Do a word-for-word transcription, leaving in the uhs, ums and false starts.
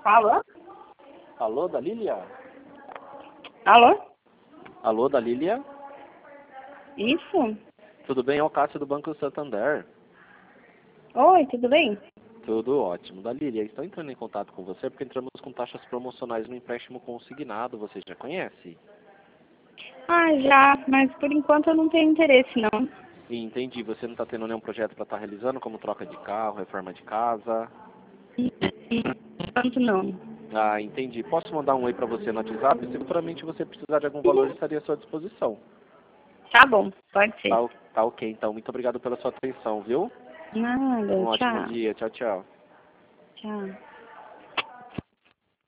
Alô? Alô, da Lília? Alô? Alô, da Lília? Isso? Tudo bem? É o Cássio do Banco Santander. Oi, tudo bem? Tudo ótimo. Da Lília, estou entrando em contato com você porque entramos com taxas promocionais no empréstimo consignado. Você já conhece? Ah, já, mas por enquanto eu não tenho interesse, não. E entendi. Você não está tendo nenhum projeto para estar realizando, como troca de carro, reforma de casa? Por enquanto não. Ah, entendi. Posso mandar um oi para você no WhatsApp? Se futuramente você precisar de algum valor, estaria à sua disposição. Tá bom, pode ser. Tá, o- tá ok, então. Muito obrigado pela sua atenção, viu? Um Nada, ótimo tchau. dia. Tchau, tchau. Tchau.